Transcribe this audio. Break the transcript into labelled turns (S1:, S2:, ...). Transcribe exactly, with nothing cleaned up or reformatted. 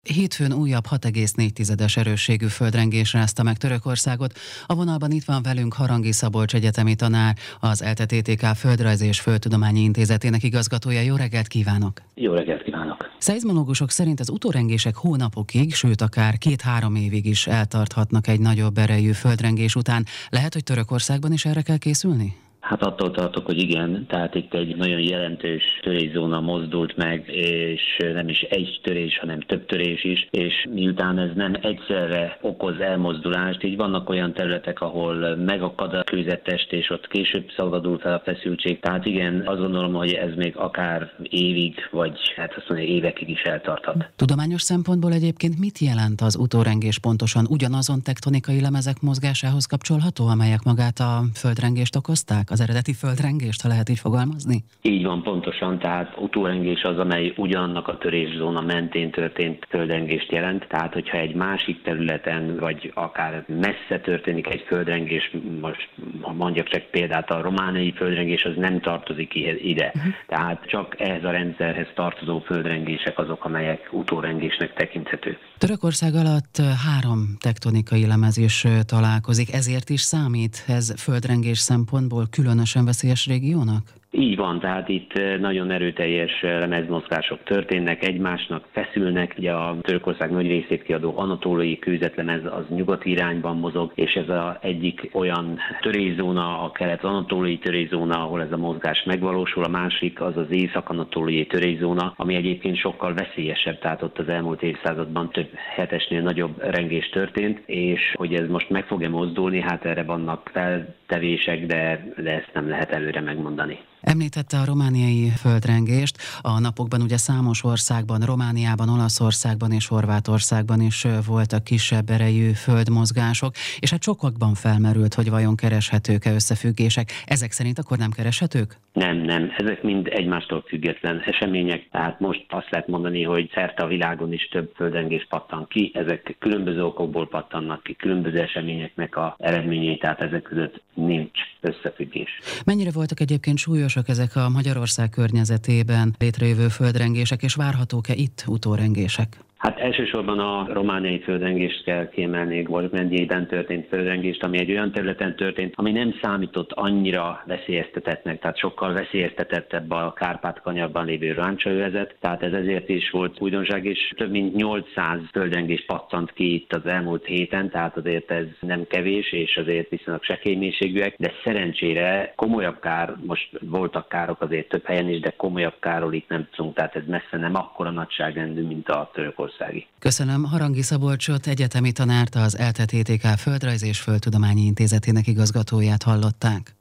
S1: Hétfőn újabb hat egész négy tizedes erősségű földrengés rázta meg Törökországot. A vonalban itt van velünk Harangi Szabolcs egyetemi tanár, az E L T E T T K Földrajzi és Földtudományi Intézetének igazgatója. Jó reggelt kívánok!
S2: Jó reggelt kívánok!
S1: Szeizmológusok szerint az utórengések hónapokig, sőt akár két-három évig is eltarthatnak egy nagyobb erejű földrengés után. Lehet, hogy Törökországban is erre kell készülni?
S2: Hát attól tartok, hogy igen, tehát itt egy nagyon jelentős törészóna mozdult meg, és nem is egy törés, hanem több törés is, és miután ez nem egyszerre okoz elmozdulást, így vannak olyan területek, ahol megakad a kőzettest, és ott később szabadul fel a feszültség. Tehát igen, azt gondolom, hogy ez még akár évig, vagy hát azt mondja, évekig is eltarthat.
S1: Tudományos szempontból egyébként mit jelent az utórengés pontosan? Ugyanazon tektonikai lemezek mozgásához kapcsolható, amelyek magát a földrengést okozták? Az eredeti földrengést, ha lehet így fogalmazni?
S2: Így van, pontosan, tehát utórengés az, amely ugyanannak a törészóna mentén történt földrengést jelent. Tehát, hogyha egy másik területen, vagy akár messze történik egy földrengés, most mondjak csak példát, a romániai földrengés az nem tartozik ide. Uh-huh. Tehát csak ehhez a rendszerhez tartozó földrengések azok, amelyek utórengésnek tekinthető.
S1: Törökország alatt három tektonikai lemez is találkozik, ezért is számít ez földrengés szempontból különösen veszélyes régiónak?
S2: Így van, tehát itt nagyon erőteljes lemezmozgások történnek, egymásnak feszülnek. Ugye a Törökország nagy részét kiadó anatóliai kőzetlemez az nyugati irányban mozog, és ez az egyik olyan törészóna, a kelet-anatóliai törészóna, ahol ez a mozgás megvalósul, a másik az az észak-anatóliai törészóna, ami egyébként sokkal veszélyesebb, tehát ott az elmúlt évszázadban több hetesnél nagyobb rengés történt, és hogy ez most meg fog-e mozdulni, hát erre vannak feltevések, de, de ezt nem lehet előre megmondani.
S1: Említette a romániai földrengést. A napokban ugye számos országban, Romániában, Olaszországban és Horvátországban is voltak kisebb erejű földmozgások, és hát sokakban felmerült, hogy vajon kereshetők-e összefüggések. Ezek szerint akkor nem kereshetők?
S2: Nem, nem. Ezek mind egymástól független események. Tehát most azt lehet mondani, hogy szerte a világon is több földrengés pattan ki. Ezek különböző okokból pattannak ki, különböző eseményeknek az eredményei, tehát ezek között nincs összefüggés.
S1: Mennyire voltak egyébként súlyosak ezek a Magyarország környezetében létrejövő földrengések, és várhatók-e itt utórengések?
S2: Hát elsősorban a romániai földrengést kell kiemelni, Gorj-Megyében történt földrengést, ami egy olyan területen történt, ami nem számított annyira veszélyeztetettnek, tehát sokkal veszélyeztetettebb a Kárpát-kanyarban lévő Ráncsaövezet, tehát ez ezért is volt újdonság, és több mint nyolcszáz földrengés pattant ki itt az elmúlt héten, tehát azért ez nem kevés, és azért viszonylag sekély mélységűek, de szerencsére komolyabb kár, most voltak károk azért több helyen is, de komolyabb kárról itt nem tudunk, tehát ez messze nem akkora nagyságrendű, mint a Törökország.
S1: Köszönöm. Harangi Szabolcsot, egyetemi tanárt, az E L T E T T K Földrajzi és Földtudományi Intézetének igazgatóját hallották.